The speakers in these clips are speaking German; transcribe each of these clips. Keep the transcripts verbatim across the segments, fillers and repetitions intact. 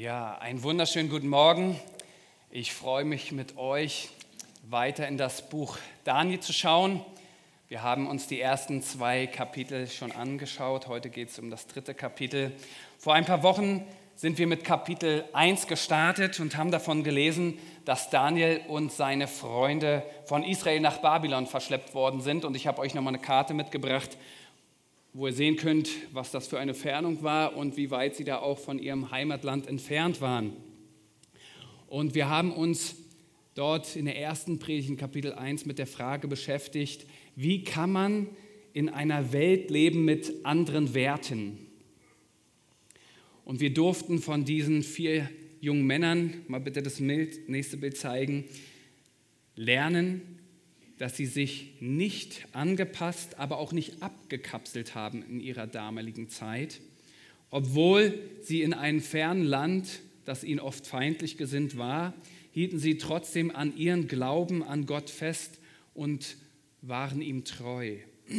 Ja, einen wunderschönen guten Morgen. Ich freue mich mit euch weiter in das Buch Daniel zu schauen. Wir haben uns die ersten zwei Kapitel schon angeschaut. Heute geht es um das dritte Kapitel. Vor ein paar Wochen sind wir mit Kapitel eins gestartet und haben davon gelesen, dass Daniel und seine Freunde von Israel nach Babylon verschleppt worden sind. Und ich habe euch nochmal eine Karte mitgebracht, wo ihr sehen könnt, was das für eine Fernung war und wie weit sie da auch von ihrem Heimatland entfernt waren. Und wir haben uns dort in der ersten Predigt in Kapitel eins mit der Frage beschäftigt, wie kann man in einer Welt leben mit anderen Werten? Und wir durften von diesen vier jungen Männern, mal bitte das nächste Bild zeigen, lernen, dass sie sich nicht angepasst, aber auch nicht abgekapselt haben in ihrer damaligen Zeit, obwohl sie in einem fernen Land, das ihnen oft feindlich gesinnt war, hielten sie trotzdem an ihren Glauben an Gott fest und waren ihm treu.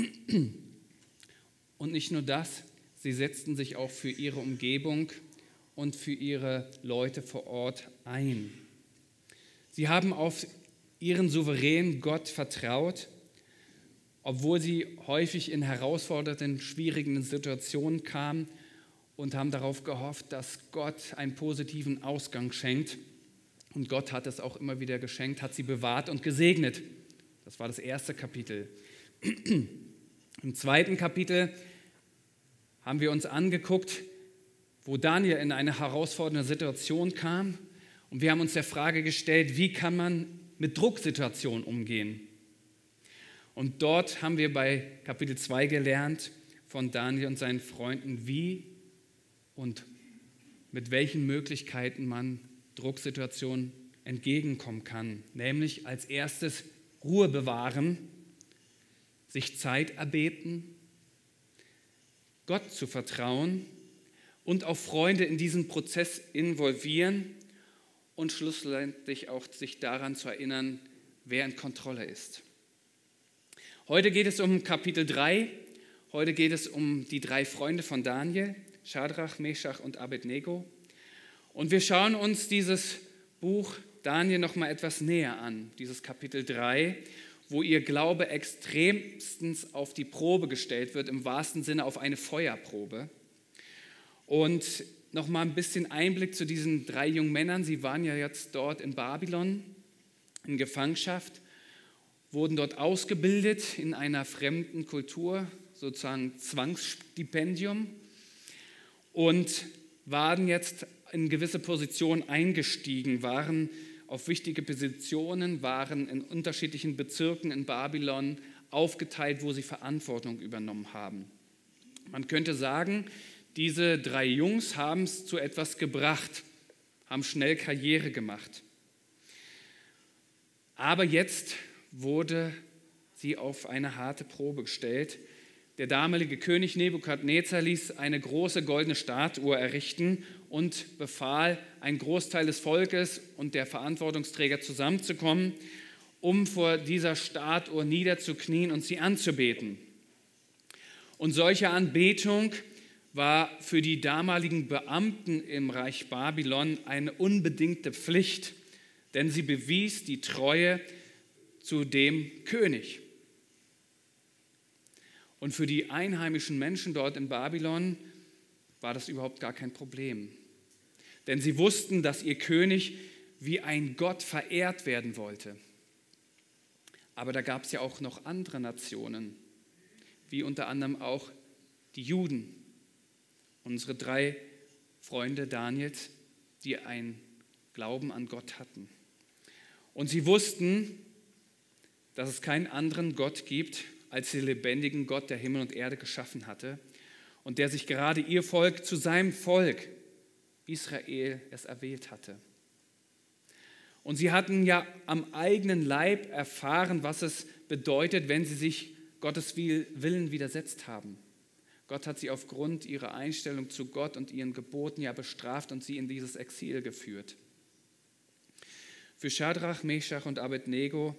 Und nicht nur das, sie setzten sich auch für ihre Umgebung und für ihre Leute vor Ort ein. Sie haben auf ihren souveränen Gott vertraut, obwohl sie häufig in herausfordernden, schwierigen Situationen kamen und haben darauf gehofft, dass Gott einen positiven Ausgang schenkt. Und Gott hat es auch immer wieder geschenkt, hat sie bewahrt und gesegnet. Das war das erste Kapitel. Im zweiten Kapitel haben wir uns angeguckt, wo Daniel in eine herausfordernde Situation kam. Und wir haben uns der Frage gestellt, wie kann man mit Drucksituationen umgehen. Und dort haben wir bei Kapitel zwei gelernt von Daniel und seinen Freunden, wie und mit welchen Möglichkeiten man Drucksituationen entgegenkommen kann. Nämlich als erstes Ruhe bewahren, sich Zeit erbeten, Gott zu vertrauen und auch Freunde in diesen Prozess involvieren und schlussendlich auch sich daran zu erinnern, wer in Kontrolle ist. Heute geht es um Kapitel drei. Heute geht es um die drei Freunde von Daniel, Schadrach, Meschach und Abednego. Und wir schauen uns dieses Buch Daniel noch mal etwas näher an, dieses Kapitel drei, wo ihr Glaube extremstens auf die Probe gestellt wird, im wahrsten Sinne auf eine Feuerprobe. Und noch mal ein bisschen Einblick zu diesen drei jungen Männern. Sie waren ja jetzt dort in Babylon in Gefangenschaft, wurden dort ausgebildet in einer fremden Kultur, sozusagen Zwangsstipendium, und waren jetzt in gewisse Positionen eingestiegen, waren auf wichtige Positionen, waren in unterschiedlichen Bezirken in Babylon aufgeteilt, wo sie Verantwortung übernommen haben. Man könnte sagen, diese drei Jungs haben es zu etwas gebracht, haben schnell Karriere gemacht. Aber jetzt wurde sie auf eine harte Probe gestellt. Der damalige König Nebukadnezar ließ eine große goldene Statue errichten und befahl, einen Großteil des Volkes und der Verantwortungsträger zusammenzukommen, um vor dieser Statue niederzuknien und sie anzubeten. Und solche Anbetung war für die damaligen Beamten im Reich Babylon eine unbedingte Pflicht, denn sie bewies die Treue zu dem König. Und für die einheimischen Menschen dort in Babylon war das überhaupt gar kein Problem. Denn sie wussten, dass ihr König wie ein Gott verehrt werden wollte. Aber da gab es ja auch noch andere Nationen, wie unter anderem auch die Juden. Unsere drei Freunde Daniels, die einen Glauben an Gott hatten. Und sie wussten, dass es keinen anderen Gott gibt, als den lebendigen Gott, der Himmel und Erde geschaffen hatte und der sich gerade ihr Volk zu seinem Volk, Israel, es erwählt hatte. Und sie hatten ja am eigenen Leib erfahren, was es bedeutet, wenn sie sich Gottes Willen widersetzt haben. Gott hat sie aufgrund ihrer Einstellung zu Gott und ihren Geboten ja bestraft und sie in dieses Exil geführt. Für Schadrach, Meschach und Abednego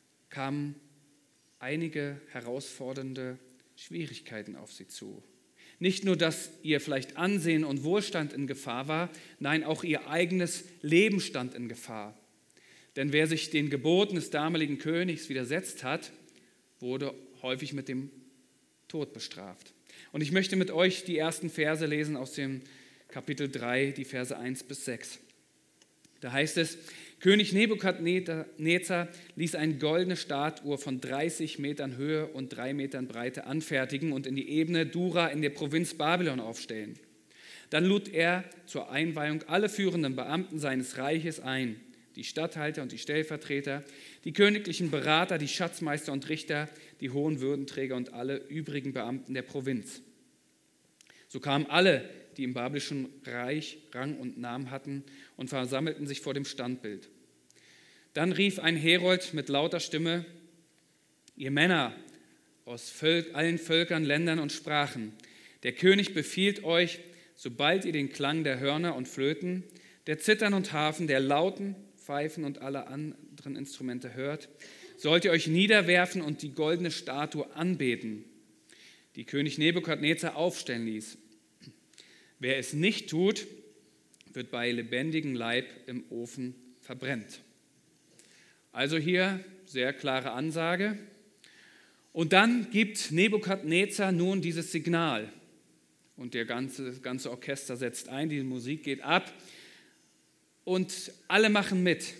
kamen einige herausfordernde Schwierigkeiten auf sie zu. Nicht nur, dass ihr vielleicht Ansehen und Wohlstand in Gefahr war, nein, auch ihr eigenes Leben stand in Gefahr. Denn wer sich den Geboten des damaligen Königs widersetzt hat, wurde häufig mit dem Tod bestraft. Und ich möchte mit euch die ersten Verse lesen aus dem Kapitel drei, die Verse eins bis sechs. Da heißt es: König Nebukadnezar ließ eine goldene Statue von dreißig Metern Höhe und drei Metern Breite anfertigen und in die Ebene Dura in der Provinz Babylon aufstellen. Dann lud er zur Einweihung alle führenden Beamten seines Reiches ein, die Statthalter und die Stellvertreter, die königlichen Berater, die Schatzmeister und Richter, die hohen Würdenträger und alle übrigen Beamten der Provinz. So kamen alle, die im babylonischen Reich Rang und Namen hatten, und versammelten sich vor dem Standbild. Dann rief ein Herold mit lauter Stimme: Ihr Männer aus Völk, allen Völkern, Ländern und Sprachen, der König befiehlt euch, sobald ihr den Klang der Hörner und Flöten, der Zithern und Harfen, der Lauten, Pfeifen und aller anderen Instrumente hört, sollt ihr euch niederwerfen und die goldene Statue anbeten, die König Nebukadnezar aufstellen ließ. Wer es nicht tut, wird bei lebendigem Leib im Ofen verbrennt. Also hier sehr klare Ansage. Und dann gibt Nebukadnezar nun dieses Signal. Und der ganze, das ganze Orchester setzt ein, die Musik geht ab. Und alle machen mit.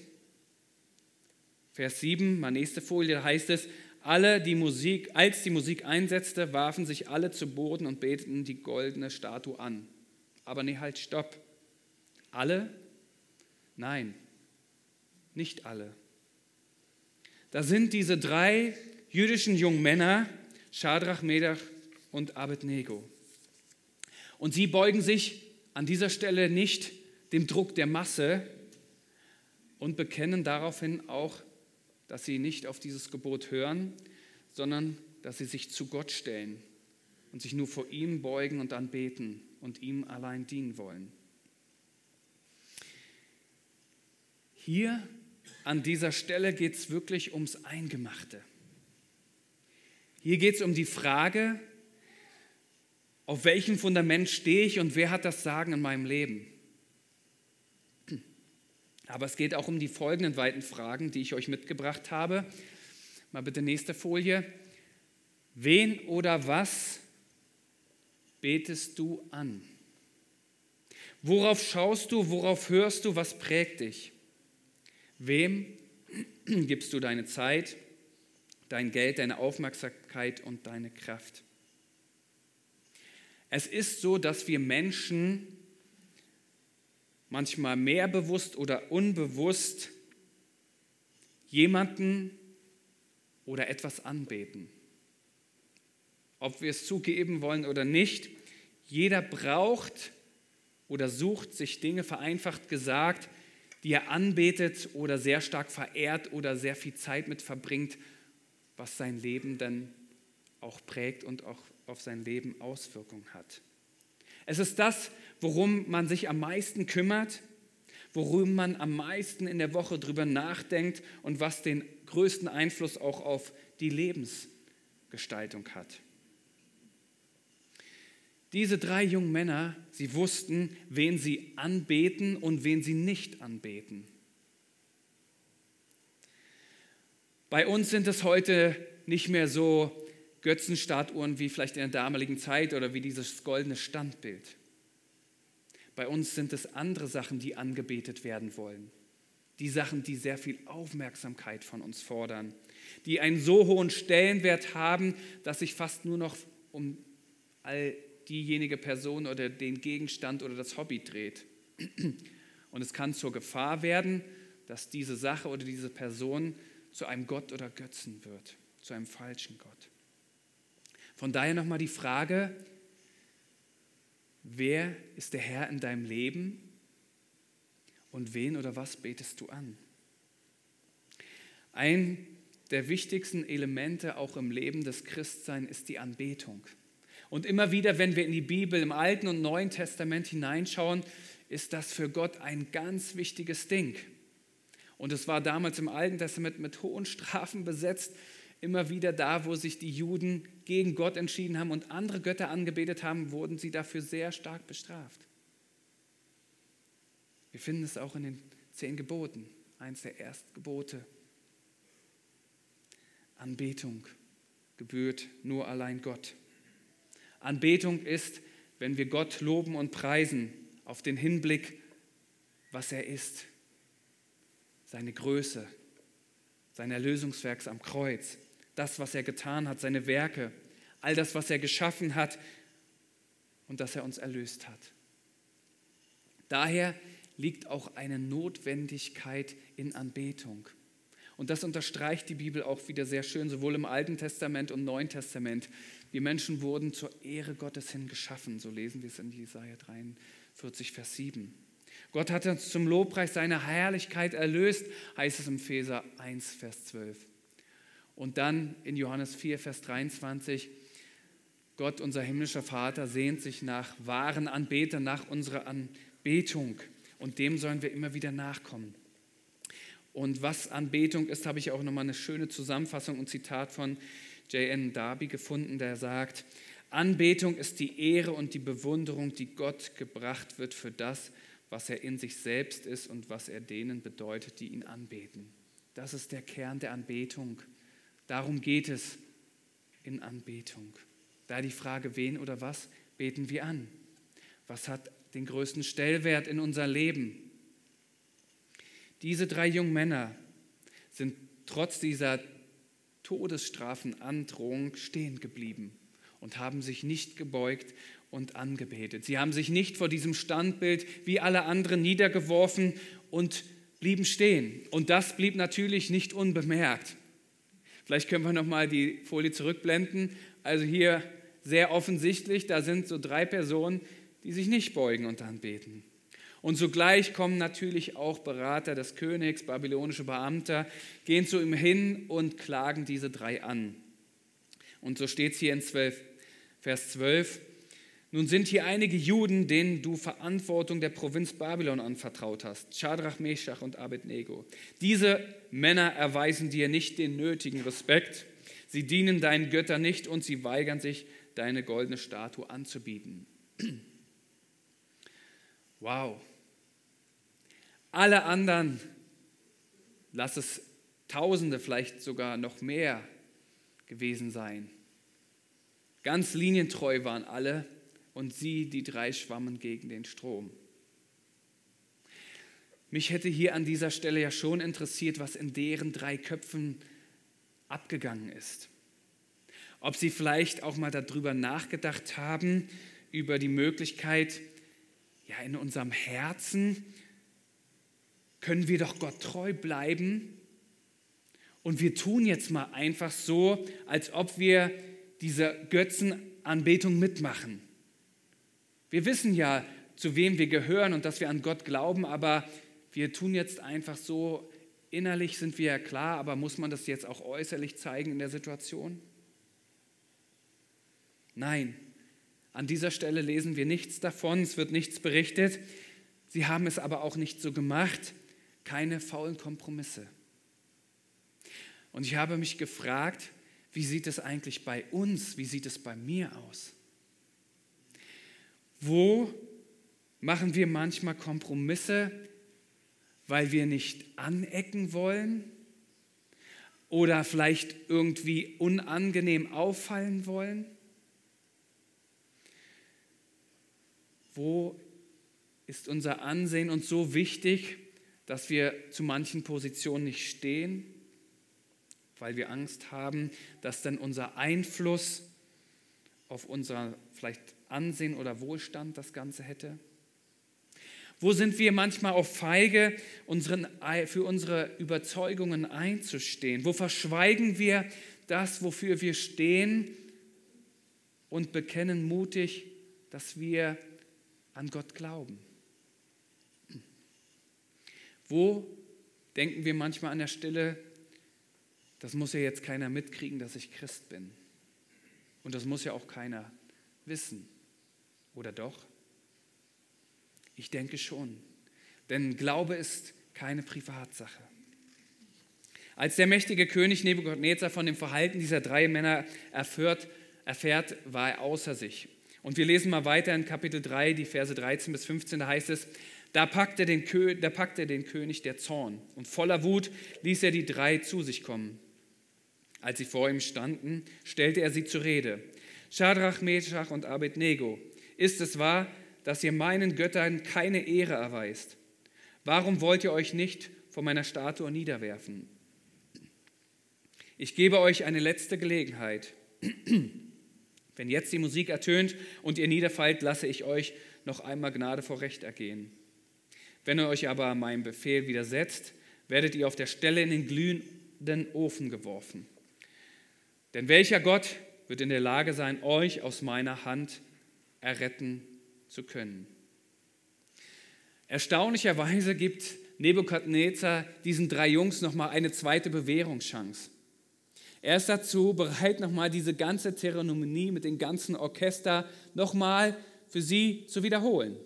Vers sieben, meine nächste Folie, da heißt es: Alle die Musik, als die Musik einsetzte, warfen sich alle zu Boden und beteten die goldene Statue an. Aber nee, halt, stopp. Alle? Nein, nicht alle. Da sind diese drei jüdischen jungen Männer, Schadrach, Medach und Abednego. Und sie beugen sich an dieser Stelle nicht dem Druck der Masse und bekennen daraufhin auch, dass sie nicht auf dieses Gebot hören, sondern dass sie sich zu Gott stellen und sich nur vor ihm beugen und dann beten und ihm allein dienen wollen. Hier an dieser Stelle geht es wirklich ums Eingemachte. Hier geht es um die Frage, auf welchem Fundament stehe ich und wer hat das Sagen in meinem Leben? Aber es geht auch um die folgenden weiten Fragen, die ich euch mitgebracht habe. Mal bitte nächste Folie. Wen oder was betest du an? Worauf schaust du, worauf hörst du, was prägt dich? Wem gibst du deine Zeit, dein Geld, deine Aufmerksamkeit und deine Kraft? Es ist so, dass wir Menschen manchmal mehr bewusst oder unbewusst jemanden oder etwas anbeten. Ob wir es zugeben wollen oder nicht, jeder braucht oder sucht sich Dinge, vereinfacht gesagt, die er anbetet oder sehr stark verehrt oder sehr viel Zeit mit verbringt, was sein Leben dann auch prägt und auch auf sein Leben Auswirkungen hat. Es ist das, worum man sich am meisten kümmert, worum man am meisten in der Woche drüber nachdenkt und was den größten Einfluss auch auf die Lebensgestaltung hat. Diese drei jungen Männer, sie wussten, wen sie anbeten und wen sie nicht anbeten. Bei uns sind es heute nicht mehr so Götzenstatuen wie vielleicht in der damaligen Zeit oder wie dieses goldene Standbild. Bei uns sind es andere Sachen, die angebetet werden wollen. Die Sachen, die sehr viel Aufmerksamkeit von uns fordern, die einen so hohen Stellenwert haben, dass sich fast nur noch um all diejenige Person oder den Gegenstand oder das Hobby dreht. Und es kann zur Gefahr werden, dass diese Sache oder diese Person zu einem Gott oder Götzen wird, zu einem falschen Gott. Von daher nochmal die Frage, wer ist der Herr in deinem Leben und wen oder was betest du an? Ein der wichtigsten Elemente auch im Leben des Christseins ist die Anbetung. Und immer wieder, wenn wir in die Bibel im Alten und Neuen Testament hineinschauen, ist das für Gott ein ganz wichtiges Ding. Und es war damals im Alten Testament mit hohen Strafen besetzt, immer wieder da, wo sich die Juden gegen Gott entschieden haben und andere Götter angebetet haben, wurden sie dafür sehr stark bestraft. Wir finden es auch in den zehn Geboten, eins der ersten Gebote. Anbetung gebührt nur allein Gott. Anbetung ist, wenn wir Gott loben und preisen, auf den Hinblick, was er ist. Seine Größe, sein Erlösungswerk am Kreuz, das, was er getan hat, seine Werke, all das, was er geschaffen hat und dass er uns erlöst hat. Daher liegt auch eine Notwendigkeit in Anbetung. Und das unterstreicht die Bibel auch wieder sehr schön, sowohl im Alten Testament und Neuen Testament. Wir Menschen wurden zur Ehre Gottes hin geschaffen, so lesen wir es in Jesaja dreiundvierzig, Vers sieben. Gott hat uns zum Lobpreis seiner Herrlichkeit erlöst, heißt es im Epheser eins, Vers zwölf. Und dann in Johannes vier, Vers dreiundzwanzig, Gott, unser himmlischer Vater, sehnt sich nach wahren Anbetern, nach unserer Anbetung. Und dem sollen wir immer wieder nachkommen. Und was Anbetung ist, habe ich auch nochmal eine schöne Zusammenfassung und Zitat von J N Darby gefunden, der sagt, Anbetung ist die Ehre und die Bewunderung, die Gott gebracht wird für das, was er in sich selbst ist und was er denen bedeutet, die ihn anbeten. Das ist der Kern der Anbetung. Darum geht es in Anbetung. Da die Frage, wen oder was beten wir an? Was hat den größten Stellwert in unser Leben? Diese drei jungen Männer sind trotz dieser Todesstrafenandrohung stehen geblieben und haben sich nicht gebeugt und angebetet. Sie haben sich nicht vor diesem Standbild wie alle anderen niedergeworfen und blieben stehen. Und das blieb natürlich nicht unbemerkt. Vielleicht können wir nochmal die Folie zurückblenden. Also hier sehr offensichtlich, da sind so drei Personen, die sich nicht beugen und anbeten. Und sogleich kommen natürlich auch Berater des Königs, babylonische Beamte, gehen zu ihm hin und klagen diese drei an. Und so steht es hier in zwölf, Vers zwölf. Nun sind hier einige Juden, denen du Verantwortung der Provinz Babylon anvertraut hast, Schadrach, Meschach und Abednego. Diese Männer erweisen dir nicht den nötigen Respekt, sie dienen deinen Göttern nicht und sie weigern sich, deine goldene Statue anzubieten. Wow. Alle anderen, lass es Tausende, vielleicht sogar noch mehr gewesen sein. Ganz linientreu waren alle und sie, die drei, schwammen gegen den Strom. Mich hätte hier an dieser Stelle ja schon interessiert, was in deren drei Köpfen abgegangen ist. Ob sie vielleicht auch mal darüber nachgedacht haben, über die Möglichkeit, ja, in unserem Herzen können wir doch Gott treu bleiben und wir tun jetzt mal einfach so, als ob wir diese Götzenanbetung mitmachen. Wir wissen ja, zu wem wir gehören und dass wir an Gott glauben, aber wir tun jetzt einfach so, innerlich sind wir ja klar, aber muss man das jetzt auch äußerlich zeigen in der Situation? Nein, an dieser Stelle lesen wir nichts davon, es wird nichts berichtet. Sie haben es aber auch nicht so gemacht, keine faulen Kompromisse. Und ich habe mich gefragt, wie sieht es eigentlich bei uns, wie sieht es bei mir aus? Wo machen wir manchmal Kompromisse, weil wir nicht anecken wollen oder vielleicht irgendwie unangenehm auffallen wollen? Wo ist unser Ansehen uns so wichtig, dass wir zu manchen Positionen nicht stehen, weil wir Angst haben, dass dann unser Einfluss auf unser vielleicht Ansehen oder Wohlstand das Ganze hätte? Wo sind wir manchmal auch feige, unseren, für unsere Überzeugungen einzustehen? Wo verschweigen wir das, wofür wir stehen und bekennen mutig, dass wir an Gott glauben? Wo denken wir manchmal an der Stille, das muss ja jetzt keiner mitkriegen, dass ich Christ bin. Und das muss ja auch keiner wissen. Oder doch? Ich denke schon. Denn Glaube ist keine Privatsache. Als der mächtige König Nebukadnezar von dem Verhalten dieser drei Männer erfährt, erfährt, war er außer sich. Und wir lesen mal weiter in Kapitel drei, die Verse dreizehn bis fünfzehn, da heißt es, da packte, den Kö- da packte den König der Zorn und voller Wut ließ er die drei zu sich kommen. Als sie vor ihm standen, stellte er sie zur Rede. Schadrach, Meschach und Abednego, ist es wahr, dass ihr meinen Göttern keine Ehre erweist? Warum wollt ihr euch nicht vor meiner Statue niederwerfen? Ich gebe euch eine letzte Gelegenheit. Wenn jetzt die Musik ertönt und ihr niederfallt, lasse ich euch noch einmal Gnade vor Recht ergehen. Wenn ihr euch aber meinem Befehl widersetzt, werdet ihr auf der Stelle in den glühenden Ofen geworfen. Denn welcher Gott wird in der Lage sein, euch aus meiner Hand erretten zu können? Erstaunlicherweise gibt Nebukadnezar diesen drei Jungs nochmal eine zweite Bewährungschance. Er ist dazu bereit, nochmal diese ganze Zeremonie mit dem ganzen Orchester nochmal für sie zu wiederholen.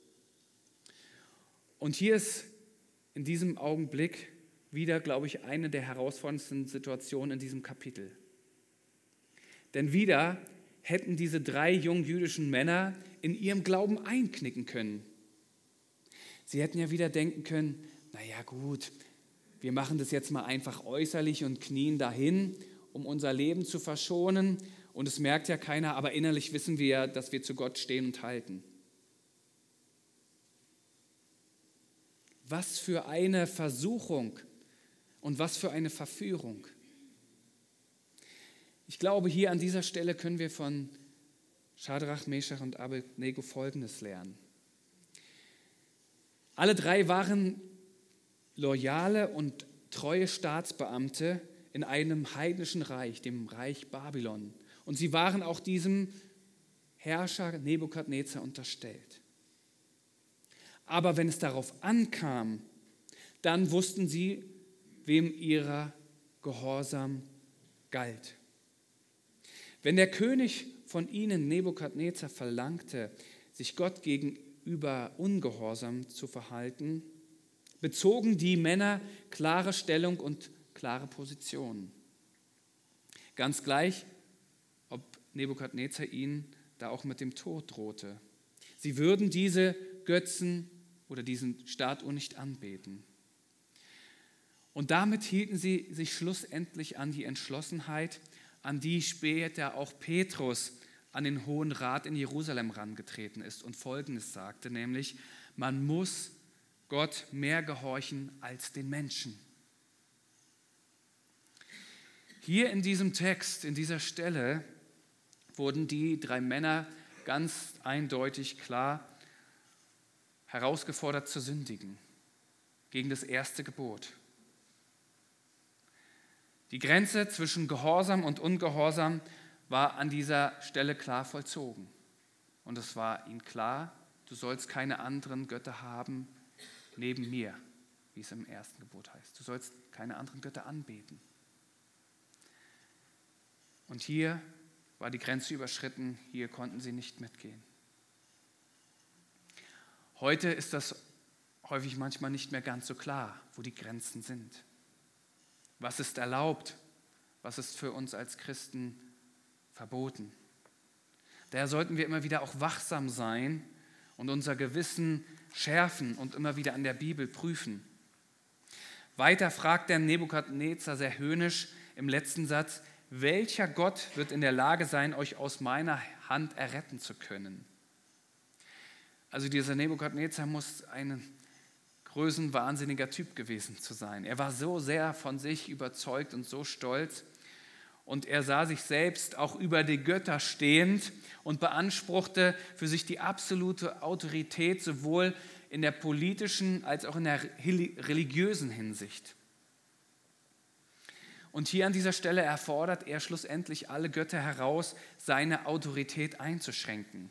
Und hier ist in diesem Augenblick wieder, glaube ich, eine der herausforderndsten Situationen in diesem Kapitel. Denn wieder hätten diese drei jungen jüdischen Männer in ihrem Glauben einknicken können. Sie hätten ja wieder denken können, naja gut, wir machen das jetzt mal einfach äußerlich und knien dahin, um unser Leben zu verschonen. Und es merkt ja keiner, aber innerlich wissen wir ja, dass wir zu Gott stehen und halten. Was für eine Versuchung und was für eine Verführung. Ich glaube, hier an dieser Stelle können wir von Schadrach, Meschach und Abednego Folgendes lernen. Alle drei waren loyale und treue Staatsbeamte in einem heidnischen Reich, dem Reich Babylon. Und sie waren auch diesem Herrscher Nebukadnezar unterstellt. Aber wenn es darauf ankam, dann wussten sie, wem ihrer Gehorsam galt. Wenn der König von ihnen, Nebukadnezar, verlangte, sich Gott gegenüber ungehorsam zu verhalten, bezogen die Männer klare Stellung und klare Position. Ganz gleich, ob Nebukadnezar ihnen da auch mit dem Tod drohte. Sie würden diese Götzen oder diesen Statuen nicht anbeten. Und damit hielten sie sich schlussendlich an die Entschlossenheit, an die später auch Petrus an den Hohen Rat in Jerusalem herangetreten ist und Folgendes sagte, nämlich, man muss Gott mehr gehorchen als den Menschen. Hier in diesem Text, in dieser Stelle, wurden die drei Männer ganz eindeutig klar herausgefordert zu sündigen gegen das erste Gebot. Die Grenze zwischen Gehorsam und Ungehorsam war an dieser Stelle klar vollzogen. Und es war ihnen klar, du sollst keine anderen Götter haben neben mir, wie es im ersten Gebot heißt. Du sollst keine anderen Götter anbeten. Und hier war die Grenze überschritten, hier konnten sie nicht mitgehen. Heute ist das häufig manchmal nicht mehr ganz so klar, wo die Grenzen sind. Was ist erlaubt? Was ist für uns als Christen verboten? Daher sollten wir immer wieder auch wachsam sein und unser Gewissen schärfen und immer wieder an der Bibel prüfen. Weiter fragt der Nebukadnezar sehr höhnisch im letzten Satz, welcher Gott wird in der Lage sein, euch aus meiner Hand erretten zu können? Also dieser Nebukadnezar muss ein größenwahnsinniger Typ gewesen zu sein. Er war so sehr von sich überzeugt und so stolz und er sah sich selbst auch über die Götter stehend und beanspruchte für sich die absolute Autorität sowohl in der politischen als auch in der religiösen Hinsicht. Und hier an dieser Stelle erfordert er schlussendlich alle Götter heraus, seine Autorität einzuschränken.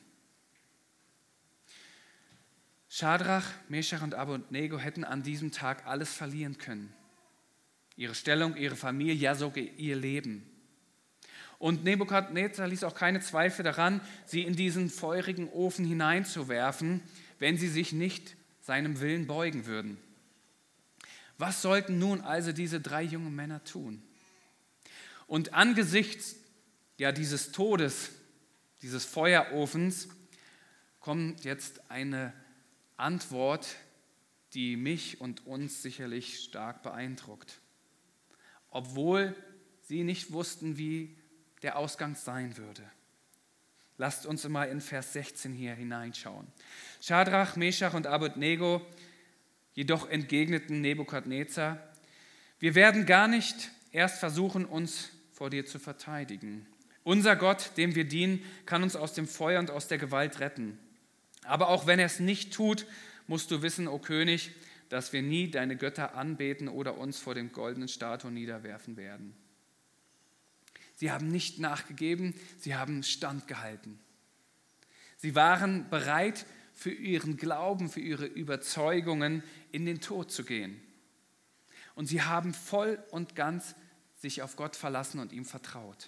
Schadrach, Meschach und Abednego hätten an diesem Tag alles verlieren können. Ihre Stellung, ihre Familie, ja sogar ihr Leben. Und Nebukadnezar ließ auch keine Zweifel daran, sie in diesen feurigen Ofen hineinzuwerfen, wenn sie sich nicht seinem Willen beugen würden. Was sollten nun also diese drei jungen Männer tun? Und angesichts ja, dieses Todes, dieses Feuerofens, kommt jetzt eine Antwort, die mich und uns sicherlich stark beeindruckt. Obwohl sie nicht wussten, wie der Ausgang sein würde. Lasst uns mal in Vers sechzehn hier hineinschauen. Schadrach, Meschach und Abednego jedoch entgegneten Nebukadnezar: Wir werden gar nicht erst versuchen, uns vor dir zu verteidigen. Unser Gott, dem wir dienen, kann uns aus dem Feuer und aus der Gewalt retten. Aber auch wenn er es nicht tut, musst du wissen, o König, dass wir nie deine Götter anbeten oder uns vor dem goldenen Statuen niederwerfen werden. Sie haben nicht nachgegeben, sie haben standgehalten. Sie waren bereit, für ihren Glauben, für ihre Überzeugungen in den Tod zu gehen. Und sie haben voll und ganz sich auf Gott verlassen und ihm vertraut.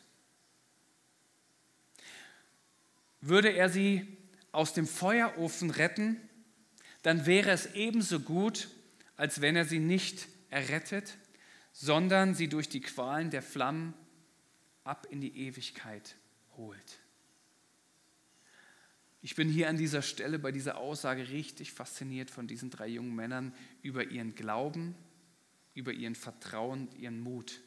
Würde er sie aus dem Feuerofen retten, dann wäre es ebenso gut, als wenn er sie nicht errettet, sondern sie durch die Qualen der Flammen ab in die Ewigkeit holt. Ich bin hier an dieser Stelle bei dieser Aussage richtig fasziniert von diesen drei jungen Männern über ihren Glauben, über ihren Vertrauen, ihren Mut.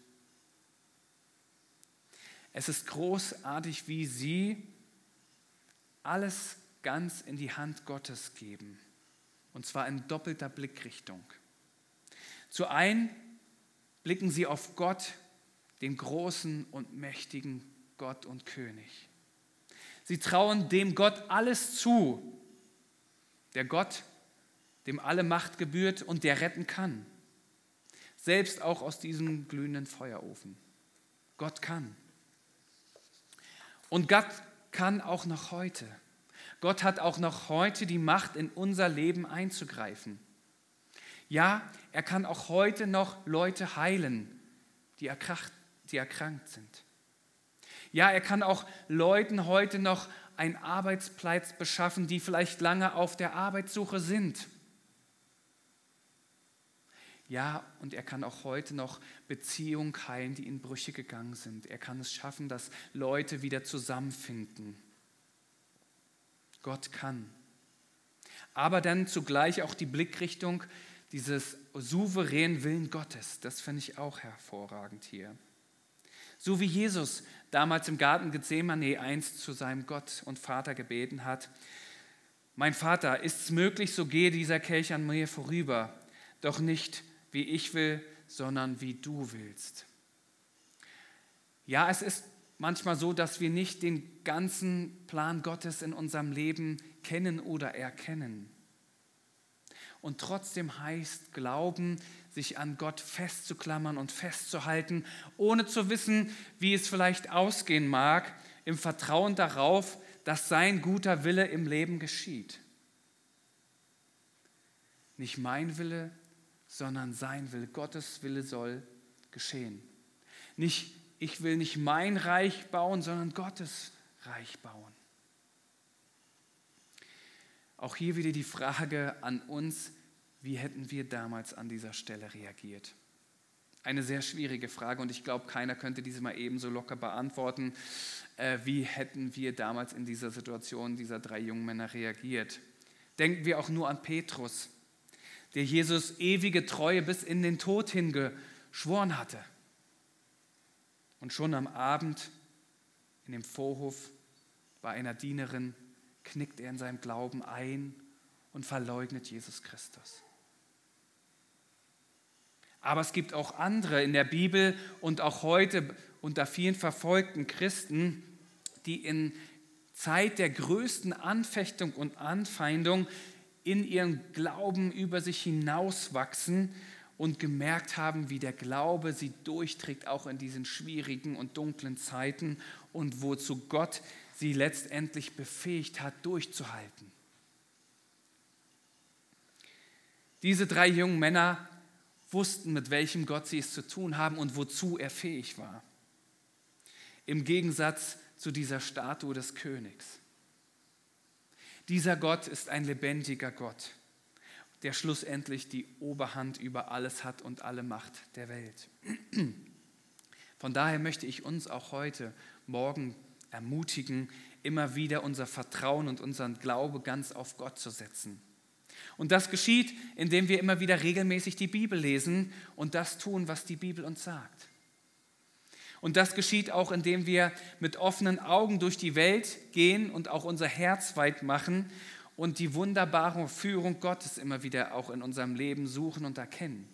Es ist großartig, wie sie alles ganz in die Hand Gottes geben. Und zwar in doppelter Blickrichtung. Zu einen blicken sie auf Gott, den großen und mächtigen Gott und König. Sie trauen dem Gott alles zu, der Gott, dem alle Macht gebührt und der retten kann. Selbst auch aus diesem glühenden Feuerofen. Gott kann. Und Gott kann auch noch heute. Gott hat auch noch heute die Macht, in unser Leben einzugreifen. Ja, er kann auch heute noch Leute heilen, die erkrankt, die erkrankt sind. Ja, er kann auch Leuten heute noch einen Arbeitsplatz beschaffen, die vielleicht lange auf der Arbeitssuche sind. Ja, und er kann auch heute noch Beziehungen heilen, die in Brüche gegangen sind. Er kann es schaffen, dass Leute wieder zusammenfinden. Gott kann. Aber dann zugleich auch die Blickrichtung dieses souveränen Willen Gottes. Das finde ich auch hervorragend hier. So wie Jesus damals im Garten Gethsemane einst zu seinem Gott und Vater gebeten hat: Mein Vater, ist es möglich, so gehe dieser Kelch an mir vorüber, doch nicht wie ich will, sondern wie du willst. Ja, es ist manchmal so, dass wir nicht den ganzen Plan Gottes in unserem Leben kennen oder erkennen. Und trotzdem heißt Glauben, sich an Gott festzuklammern und festzuhalten, ohne zu wissen, wie es vielleicht ausgehen mag, im Vertrauen darauf, dass sein guter Wille im Leben geschieht. Nicht mein Wille, sondern sein Wille. Gottes Wille soll geschehen. Nicht, ich will nicht mein Reich bauen, sondern Gottes Reich bauen. Auch hier wieder die Frage an uns: Wie hätten wir damals an dieser Stelle reagiert? Eine sehr schwierige Frage, und ich glaube, keiner könnte diese mal ebenso locker beantworten. Äh, wie hätten wir damals in dieser Situation dieser drei jungen Männer reagiert? Denken wir auch nur an Petrus, der Jesus ewige Treue bis in den Tod hingeschworen hatte. Und schon am Abend in dem Vorhof bei einer Dienerin knickt er in seinem Glauben ein und verleugnet Jesus Christus. Aber es gibt auch andere in der Bibel und auch heute unter vielen verfolgten Christen, die in Zeit der größten Anfechtung und Anfeindung in ihren Glauben über sich hinauswachsen und gemerkt haben, wie der Glaube sie durchträgt, auch in diesen schwierigen und dunklen Zeiten, und wozu Gott sie letztendlich befähigt hat, durchzuhalten. Diese drei jungen Männer wussten, mit welchem Gott sie es zu tun haben und wozu er fähig war. Im Gegensatz zu dieser Statue des Königs. Dieser Gott ist ein lebendiger Gott, der schlussendlich die Oberhand über alles hat und alle Macht der Welt. Von daher möchte ich uns auch heute Morgen ermutigen, immer wieder unser Vertrauen und unseren Glaube ganz auf Gott zu setzen. Und das geschieht, indem wir immer wieder regelmäßig die Bibel lesen und das tun, was die Bibel uns sagt. Und das geschieht auch, indem wir mit offenen Augen durch die Welt gehen und auch unser Herz weit machen und die wunderbare Führung Gottes immer wieder auch in unserem Leben suchen und erkennen.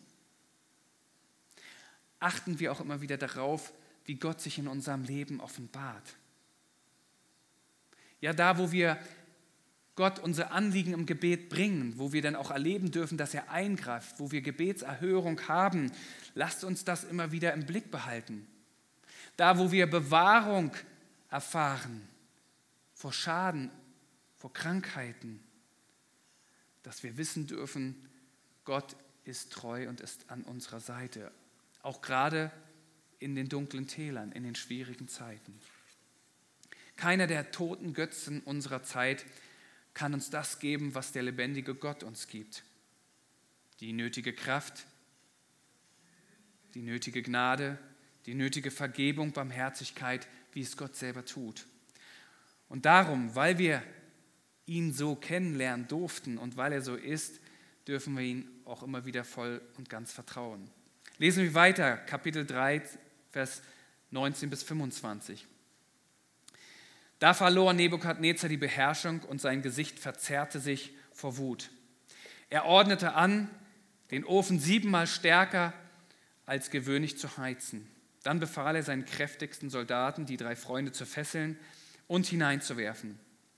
Achten wir auch immer wieder darauf, wie Gott sich in unserem Leben offenbart. Ja, da, wo wir Gott unsere Anliegen im Gebet bringen, wo wir dann auch erleben dürfen, dass er eingreift, wo wir Gebetserhörung haben, lasst uns das immer wieder im Blick behalten. Da, wo wir Bewahrung erfahren vor Schaden, vor Krankheiten, dass wir wissen dürfen, Gott ist treu und ist an unserer Seite, auch gerade in den dunklen Tälern, in den schwierigen Zeiten. Keiner der toten Götzen unserer Zeit kann uns das geben, was der lebendige Gott uns gibt. Die nötige Kraft, die nötige Gnade, die nötige Vergebung, Barmherzigkeit, wie es Gott selber tut. Und darum, weil wir ihn so kennenlernen durften und weil er so ist, dürfen wir ihn auch immer wieder voll und ganz vertrauen. Lesen wir weiter, Kapitel drei, Vers neunzehn bis fünfundzwanzig. Da verlor Nebukadnezar die Beherrschung und sein Gesicht verzerrte sich vor Wut. Er ordnete an, den Ofen siebenmal stärker als gewöhnlich zu heizen. Dann befahl er seinen kräftigsten Soldaten, die drei Freunde zu fesseln und hineinzuwerfen.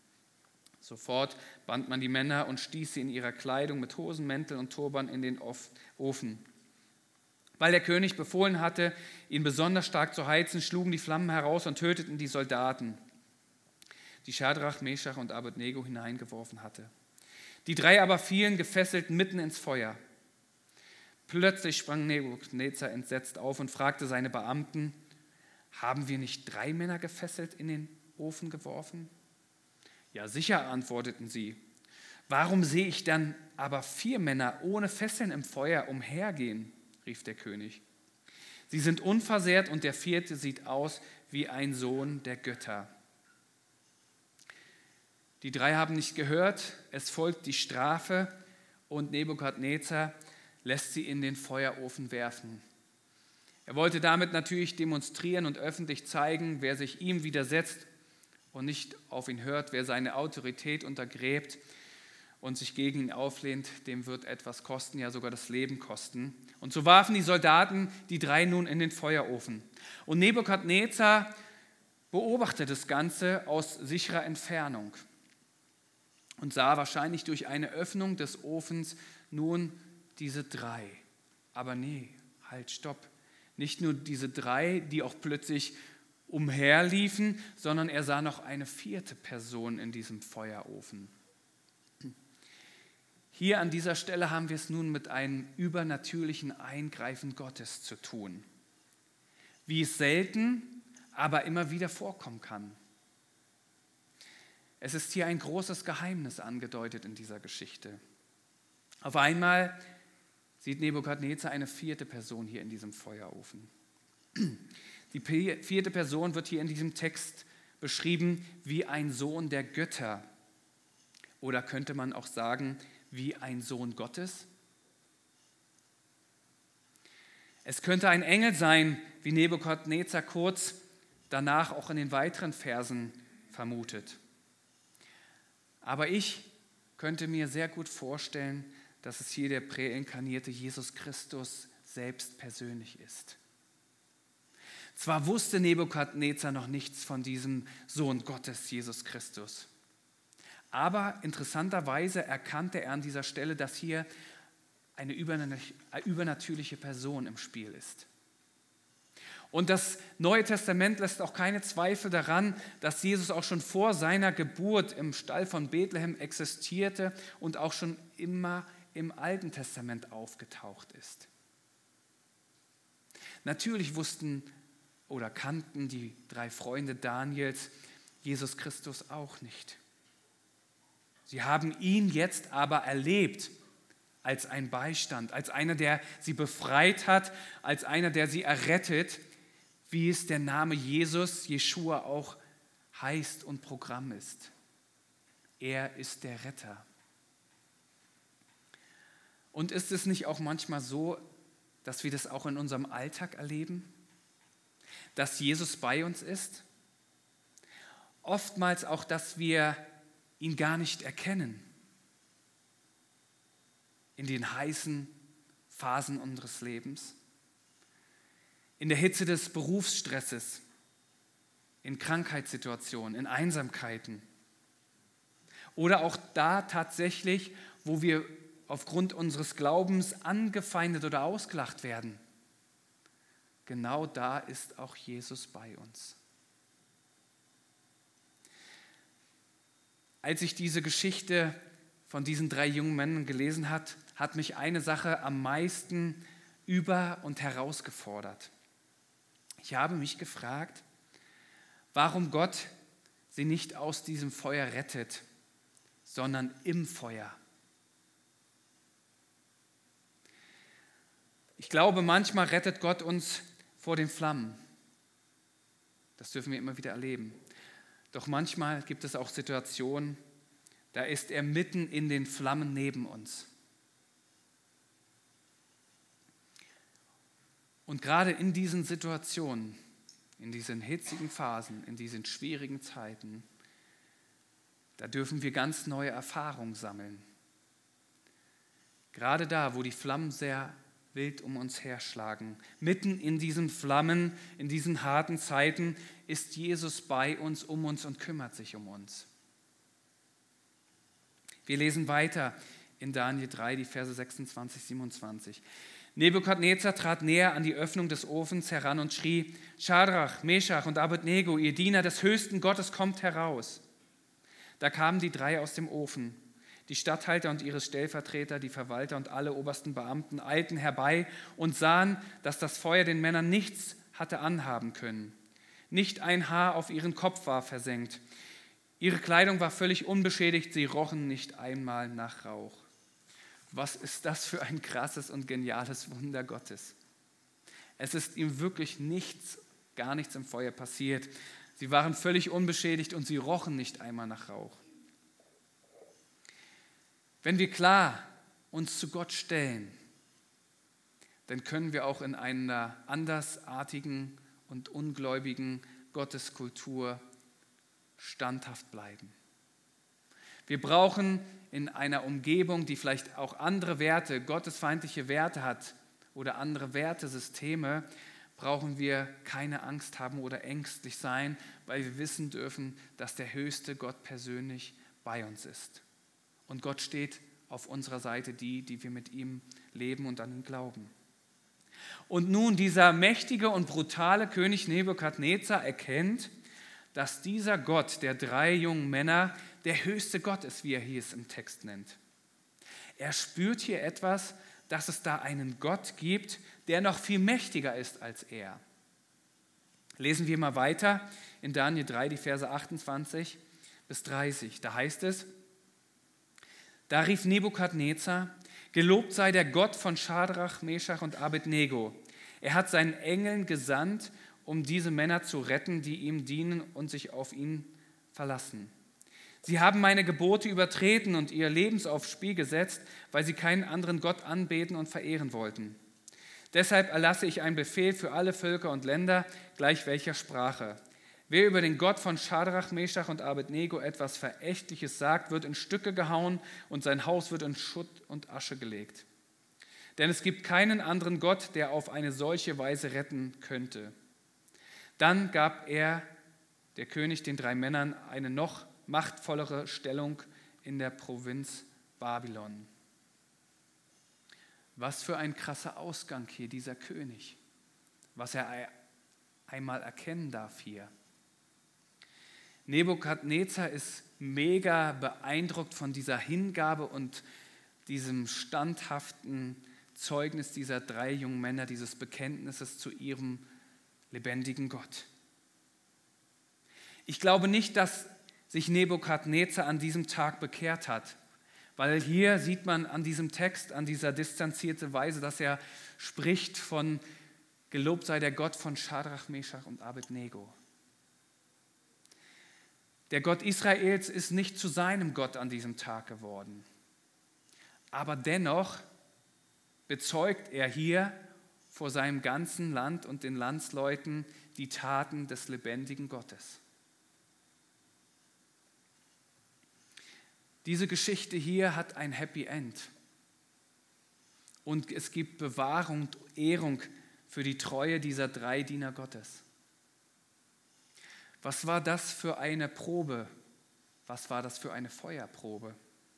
Sofort band man die Männer und stieß sie in ihrer Kleidung mit Hosen, Mänteln und Turban in den Ofen. Weil der König befohlen hatte, ihn besonders stark zu heizen, schlugen die Flammen heraus und töteten die Soldaten, die Schadrach, Meschach und Abednego hineingeworfen hatte. Die drei aber fielen gefesselt mitten ins Feuer. Plötzlich sprang Nebukadnezar entsetzt auf und fragte seine Beamten: Haben wir nicht drei Männer gefesselt in den Ofen geworfen? Ja, sicher, antworteten sie. Warum sehe ich dann aber vier Männer ohne Fesseln im Feuer umhergehen? Rief der König. Sie sind unversehrt und der vierte sieht aus wie ein Sohn der Götter. Die drei haben nicht gehört, es folgt die Strafe und Nebukadnezar lässt sie in den Feuerofen werfen. Er wollte damit natürlich demonstrieren und öffentlich zeigen, wer sich ihm widersetzt und nicht auf ihn hört, wer seine Autorität untergräbt und sich gegen ihn auflehnt, dem wird etwas kosten, ja sogar das Leben kosten. Und so warfen die Soldaten die drei nun in den Feuerofen. Und Nebukadnezar beobachtete das Ganze aus sicherer Entfernung und sah wahrscheinlich durch eine Öffnung des Ofens nun diese drei. Aber nee, halt, stopp. Nicht nur diese drei, die auch plötzlich umherliefen, sondern er sah noch eine vierte Person in diesem Feuerofen. Hier an dieser Stelle haben wir es nun mit einem übernatürlichen Eingreifen Gottes zu tun, wie es selten, aber immer wieder vorkommen kann. Es ist hier ein großes Geheimnis angedeutet in dieser Geschichte. Auf einmal sieht Nebukadnezar eine vierte Person hier in diesem Feuerofen. Die vierte Person wird hier in diesem Text beschrieben wie ein Sohn der Götter. Oder könnte man auch sagen, wie ein Sohn Gottes? Es könnte ein Engel sein, wie Nebukadnezar kurz danach auch in den weiteren Versen vermutet. Aber ich könnte mir sehr gut vorstellen, dass es hier der präinkarnierte Jesus Christus selbst persönlich ist. Zwar wusste Nebukadnezar noch nichts von diesem Sohn Gottes, Jesus Christus, aber interessanterweise erkannte er an dieser Stelle, dass hier eine übernatürliche Person im Spiel ist. Und das Neue Testament lässt auch keine Zweifel daran, dass Jesus auch schon vor seiner Geburt im Stall von Bethlehem existierte und auch schon immer im Alten Testament aufgetaucht ist. Natürlich wussten oder kannten die drei Freunde Daniels Jesus Christus auch nicht. Sie haben ihn jetzt aber erlebt als ein Beistand, als einer, der sie befreit hat, als einer, der sie errettet, wie es der Name Jesus, Jeschua, auch heißt und Programm ist. Er ist der Retter. Und ist es nicht auch manchmal so, dass wir das auch in unserem Alltag erleben? Dass Jesus bei uns ist? Oftmals auch, dass wir ihn gar nicht erkennen. In den heißen Phasen unseres Lebens. In der Hitze des Berufsstresses. In Krankheitssituationen, in Einsamkeiten. Oder auch da tatsächlich, wo wir aufgrund unseres Glaubens angefeindet oder ausgelacht werden. Genau da ist auch Jesus bei uns. Als ich diese Geschichte von diesen drei jungen Männern gelesen habe, hat mich eine Sache am meisten über- und herausgefordert. Ich habe mich gefragt, warum Gott sie nicht aus diesem Feuer rettet, sondern im Feuer. Ich glaube, manchmal rettet Gott uns vor den Flammen. Das dürfen wir immer wieder erleben. Doch manchmal gibt es auch Situationen, da ist er mitten in den Flammen neben uns. Und gerade in diesen Situationen, in diesen hitzigen Phasen, in diesen schwierigen Zeiten, da dürfen wir ganz neue Erfahrungen sammeln. Gerade da, wo die Flammen sehr wild um uns herschlagen, mitten in diesen Flammen, in diesen harten Zeiten, ist Jesus bei uns, um uns und kümmert sich um uns. Wir lesen weiter in Daniel drei, die Verse sechsundzwanzig, siebenundzwanzig. Nebukadnezar trat näher an die Öffnung des Ofens heran und schrie: Schadrach, Meschach und Abednego, ihr Diener des höchsten Gottes, kommt heraus. Da kamen die drei aus dem Ofen. Die Statthalter und ihre Stellvertreter, die Verwalter und alle obersten Beamten eilten herbei und sahen, dass das Feuer den Männern nichts hatte anhaben können. Nicht ein Haar auf ihren Kopf war versenkt. Ihre Kleidung war völlig unbeschädigt, sie rochen nicht einmal nach Rauch. Was ist das für ein krasses und geniales Wunder Gottes? Es ist ihm wirklich nichts, gar nichts im Feuer passiert. Sie waren völlig unbeschädigt und sie rochen nicht einmal nach Rauch. Wenn wir klar uns zu Gott stellen, dann können wir auch in einer andersartigen und ungläubigen Gotteskultur standhaft bleiben. Wir brauchen in einer Umgebung, die vielleicht auch andere Werte, gottesfeindliche Werte hat oder andere Wertesysteme, brauchen wir keine Angst haben oder ängstlich sein, weil wir wissen dürfen, dass der höchste Gott persönlich bei uns ist. Und Gott steht auf unserer Seite, die, die wir mit ihm leben und an ihn glauben. Und nun dieser mächtige und brutale König Nebukadnezar erkennt, dass dieser Gott der drei jungen Männer der höchste Gott ist, wie er hier es im Text nennt. Er spürt hier etwas, dass es da einen Gott gibt, der noch viel mächtiger ist als er. Lesen wir mal weiter in Daniel drei, die Verse achtundzwanzig bis dreißig. Da heißt es: Da rief Nebukadnezar: Gelobt sei der Gott von Schadrach, Meschach und Abednego. Er hat seinen Engeln gesandt, um diese Männer zu retten, die ihm dienen und sich auf ihn verlassen. Sie haben meine Gebote übertreten und ihr Leben aufs Spiel gesetzt, weil sie keinen anderen Gott anbeten und verehren wollten. Deshalb erlasse ich einen Befehl für alle Völker und Länder, gleich welcher Sprache. Wer über den Gott von Schadrach, Meschach und Abednego etwas Verächtliches sagt, wird in Stücke gehauen und sein Haus wird in Schutt und Asche gelegt. Denn es gibt keinen anderen Gott, der auf eine solche Weise retten könnte. Dann gab er, der König, den drei Männern eine noch machtvollere Stellung in der Provinz Babylon. Was für ein krasser Ausgang hier dieser König, was er einmal erkennen darf hier. Nebukadnezar ist mega beeindruckt von dieser Hingabe und diesem standhaften Zeugnis dieser drei jungen Männer, dieses Bekenntnisses zu ihrem lebendigen Gott. Ich glaube nicht, dass sich Nebukadnezar an diesem Tag bekehrt hat, Weil hier sieht man an diesem Text, an dieser distanzierten Weise, dass er spricht von gelobt sei der Gott von Schadrach, Meschach und Abednego. Der Gott Israels ist nicht zu seinem Gott an diesem Tag geworden. Aber dennoch bezeugt er hier vor seinem ganzen Land und den Landsleuten die Taten des lebendigen Gottes. Diese Geschichte hier hat ein Happy End. Und es gibt Bewahrung und Ehrung für die Treue dieser drei Diener Gottes. Was war das für eine Probe? Was war das für eine Feuerprobe?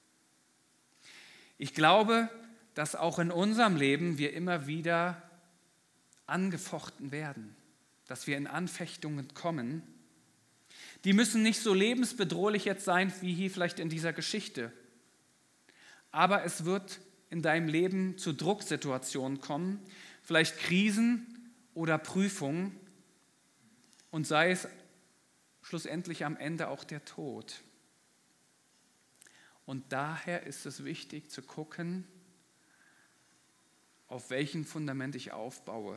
Ich glaube, dass auch in unserem Leben wir immer wieder angefochten werden, dass wir in Anfechtungen kommen. Die müssen nicht so lebensbedrohlich jetzt sein, wie hier vielleicht in dieser Geschichte. Aber es wird in deinem Leben zu Drucksituationen kommen, vielleicht Krisen oder Prüfungen und sei es schlussendlich am Ende auch der Tod. Und daher ist es wichtig zu gucken, auf welchem Fundament ich aufbaue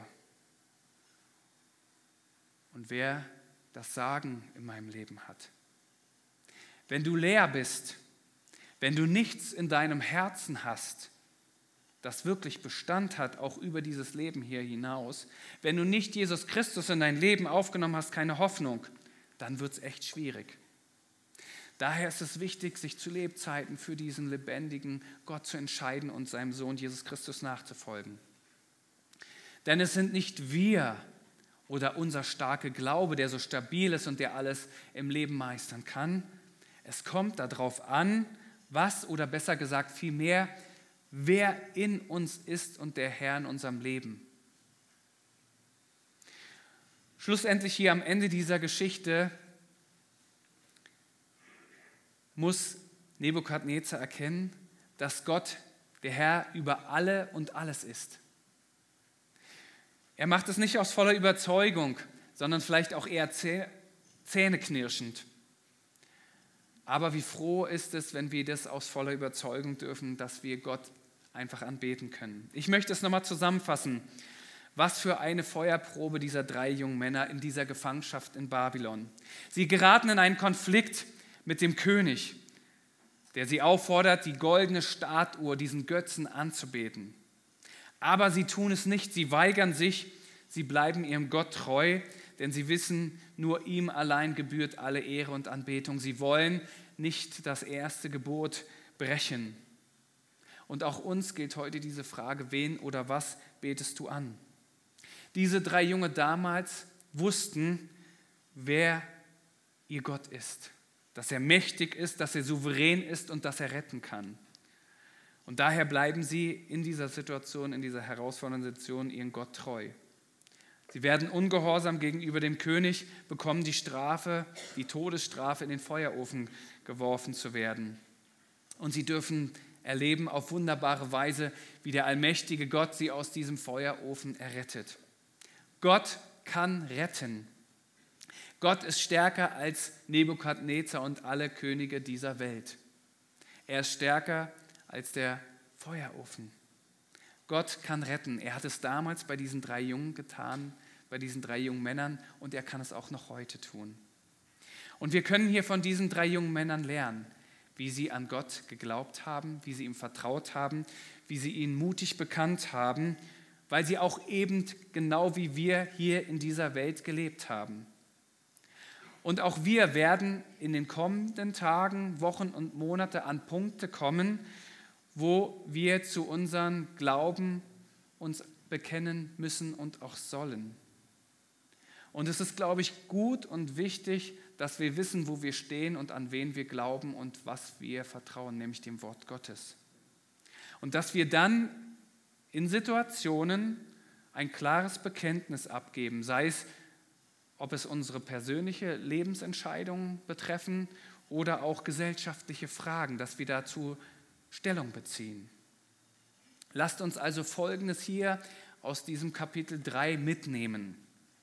und wer das Sagen in meinem Leben hat. Wenn du leer bist, wenn du nichts in deinem Herzen hast, das wirklich Bestand hat, auch über dieses Leben hier hinaus, wenn du nicht Jesus Christus in dein Leben aufgenommen hast, keine Hoffnung, dann wird es echt schwierig. Daher ist es wichtig, sich zu Lebzeiten für diesen lebendigen Gott zu entscheiden und seinem Sohn Jesus Christus nachzufolgen. Denn es sind nicht wir oder unser starker Glaube, der so stabil ist und der alles im Leben meistern kann. Es kommt darauf an, was oder besser gesagt vielmehr, wer in uns ist und der Herr in unserem Leben. Schlussendlich hier am Ende dieser Geschichte muss Nebukadnezar erkennen, dass Gott, der Herr, über alle und alles ist. Er macht es nicht aus voller Überzeugung, sondern vielleicht auch eher zähneknirschend. Aber wie froh ist es, wenn wir das aus voller Überzeugung dürfen, dass wir Gott einfach anbeten können. Ich möchte es nochmal zusammenfassen. Was für eine Feuerprobe dieser drei jungen Männer in dieser Gefangenschaft in Babylon. Sie geraten in einen Konflikt mit dem König, der sie auffordert, die goldene Statue, diesen Götzen anzubeten. Aber sie tun es nicht, sie weigern sich, sie bleiben ihrem Gott treu, denn sie wissen, nur ihm allein gebührt alle Ehre und Anbetung. Sie wollen nicht das erste Gebot brechen. Und auch uns gilt heute diese Frage, wen oder was betest du an? Diese drei Junge damals wussten, wer ihr Gott ist, dass er mächtig ist, dass er souverän ist und dass er retten kann. Und daher bleiben sie in dieser Situation, in dieser herausfordernden Situation ihren Gott treu. Sie werden ungehorsam gegenüber dem König, bekommen die Strafe, die Todesstrafe, in den Feuerofen geworfen zu werden. Und sie dürfen erleben auf wunderbare Weise, wie der allmächtige Gott sie aus diesem Feuerofen errettet. Gott kann retten. Gott ist stärker als Nebukadnezar und alle Könige dieser Welt. Er ist stärker als der Feuerofen. Gott kann retten. Er hat es damals bei diesen drei Jungen getan, bei diesen drei jungen Männern, und er kann es auch noch heute tun. Und wir können hier von diesen drei jungen Männern lernen, wie sie an Gott geglaubt haben, wie sie ihm vertraut haben, wie sie ihn mutig bekannt haben, weil sie auch eben genau wie wir hier in dieser Welt gelebt haben. Und auch wir werden in den kommenden Tagen, Wochen und Monaten an Punkte kommen, wo wir zu unserem Glauben uns bekennen müssen und auch sollen. Und es ist, glaube ich, gut und wichtig, dass wir wissen, wo wir stehen und an wen wir glauben und was wir vertrauen, nämlich dem Wort Gottes. Und dass wir dann in Situationen ein klares Bekenntnis abgeben, sei es, ob es unsere persönliche Lebensentscheidungen betreffen oder auch gesellschaftliche Fragen, dass wir dazu Stellung beziehen. Lasst uns also Folgendes hier aus diesem Kapitel drei mitnehmen.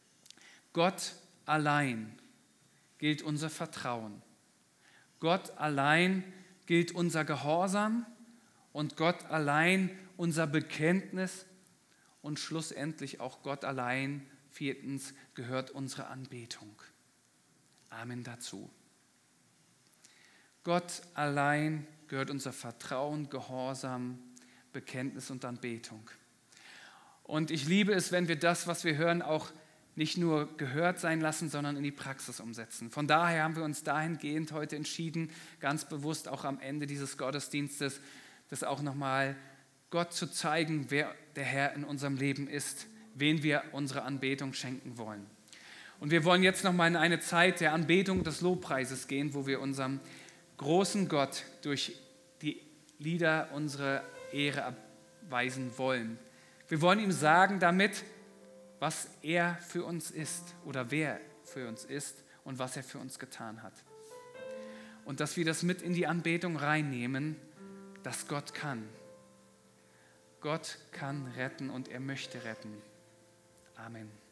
Gott allein gilt unser Vertrauen. Gott allein gilt unser Gehorsam und Gott allein unser Bekenntnis und schlussendlich auch Gott allein, viertens, gehört unsere Anbetung. Amen dazu. Gott allein gehört unser Vertrauen, Gehorsam, Bekenntnis und Anbetung. Und ich liebe es, wenn wir das, was wir hören, auch nicht nur gehört sein lassen, sondern in die Praxis umsetzen. Von daher haben wir uns dahingehend heute entschieden, ganz bewusst auch am Ende dieses Gottesdienstes, das auch nochmal Gott zu zeigen, wer der Herr in unserem Leben ist, wen wir unsere Anbetung schenken wollen. Und wir wollen jetzt nochmal in eine Zeit der Anbetung, des Lobpreises gehen, wo wir unserem großen Gott durch die Lieder unsere Ehre erweisen wollen. Wir wollen ihm sagen damit, was er für uns ist oder wer für uns ist und was er für uns getan hat. Und dass wir das mit in die Anbetung reinnehmen, dass Gott kann. Gott kann retten und er möchte retten. Amen.